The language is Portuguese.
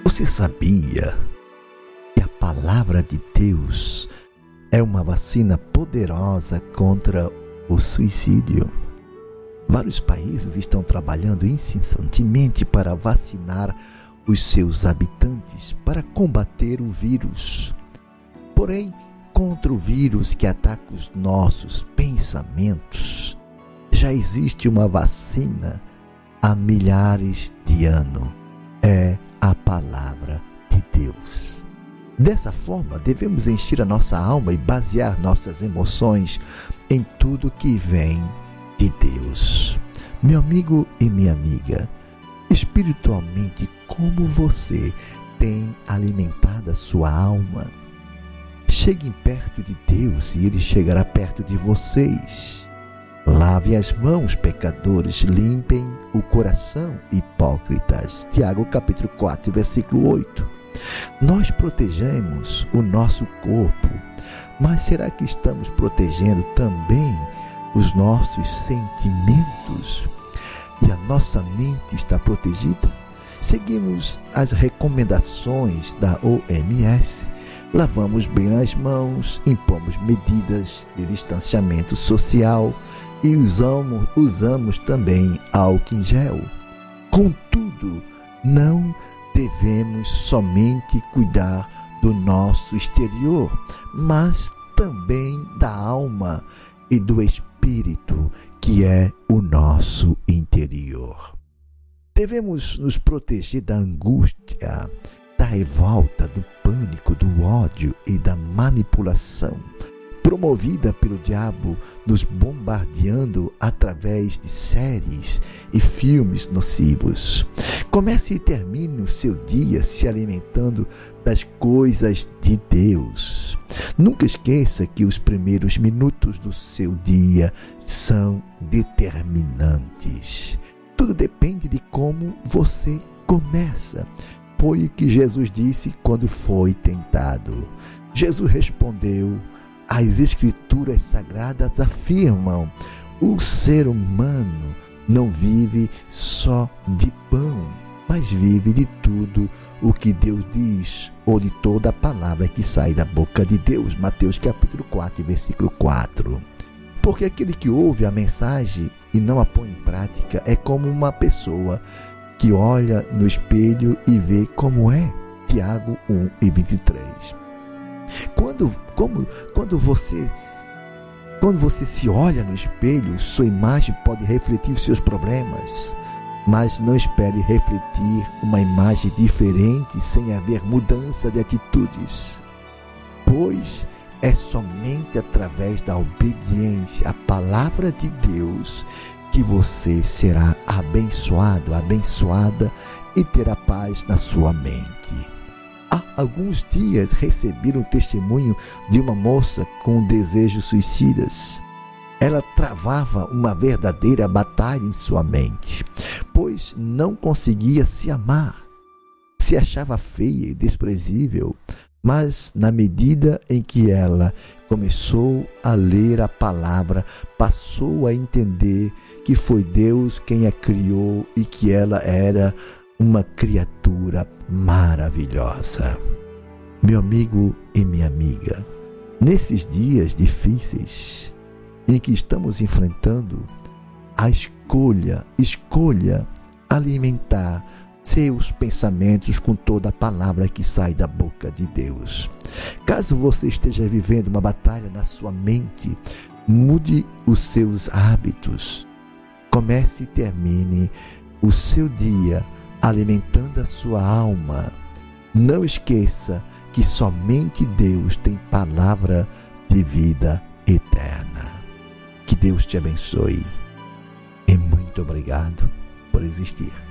Você sabia que a palavra de Deus é uma vacina poderosa contra o suicídio? Vários países estão trabalhando incessantemente para vacinar os seus habitantes para combater o vírus. Porém, contra o vírus que ataca os nossos pensamentos, já existe uma vacina há milhares de anos. É a palavra de Deus. Dessa forma, devemos encher a nossa alma e basear nossas emoções em tudo que vem de Deus. Meu amigo e minha amiga, espiritualmente, como você tem alimentado a sua alma? Cheguem perto de Deus e Ele chegará perto de vocês. Lave as mãos, pecadores, limpem o coração, hipócritas. Tiago capítulo 4, versículo 8. Nós protegemos o nosso corpo, mas será que estamos protegendo também os nossos sentimentos? E a nossa mente está protegida? Seguimos as recomendações da OMS, lavamos bem as mãos, impomos medidas de distanciamento social e usamos também álcool em gel. Contudo, não devemos somente cuidar do nosso exterior, mas também da alma e do espírito, que é o nosso interior. Devemos nos proteger da angústia, da revolta, do pânico, do ódio e da manipulação promovida pelo diabo, nos bombardeando através de séries e filmes nocivos. Comece e termine o seu dia se alimentando das coisas de Deus. Nunca esqueça que os primeiros minutos do seu dia são determinantes. Tudo depende de como você começa. Foi o que Jesus disse quando foi tentado. Jesus respondeu: as Escrituras Sagradas afirmam: o ser humano não vive só de pão, mas vive de tudo o que Deus diz, ou de toda a palavra que sai da boca de Deus. Mateus capítulo 4, versículo 4. Porque aquele que ouve a mensagem e não a põe em prática é como uma pessoa que olha no espelho e vê como é. Tiago 1 e 23. Quando você se olha no espelho, sua imagem pode refletir os seus problemas, mas não espere refletir uma imagem diferente sem haver mudança de atitudes, pois é somente através da obediência à palavra de Deus que você será abençoado, abençoada e terá paz na sua mente. Há alguns dias recebi um testemunho de uma moça com desejos suicidas. Ela travava uma verdadeira batalha em sua mente, pois não conseguia se amar. Se achava feia e desprezível, mas na medida em que ela começou a ler a palavra, passou a entender que foi Deus quem a criou e que ela era uma criatura maravilhosa. Meu amigo e minha amiga, nesses dias difíceis em que estamos enfrentando, escolha alimentar seus pensamentos com toda a palavra que sai da boca de Deus. Caso você esteja vivendo uma batalha na sua mente, mude os seus hábitos. Comece e termine o seu dia alimentando a sua alma. Não esqueça que somente Deus tem palavra de vida eterna. Que Deus te abençoe e muito obrigado por existir.